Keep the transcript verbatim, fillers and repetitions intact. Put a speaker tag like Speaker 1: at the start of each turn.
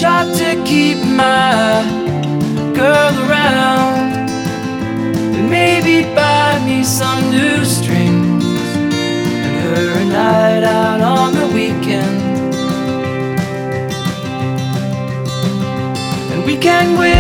Speaker 1: tried to keep my girl around, and maybe buy me some new strings and her a night out on the weekend. And we can win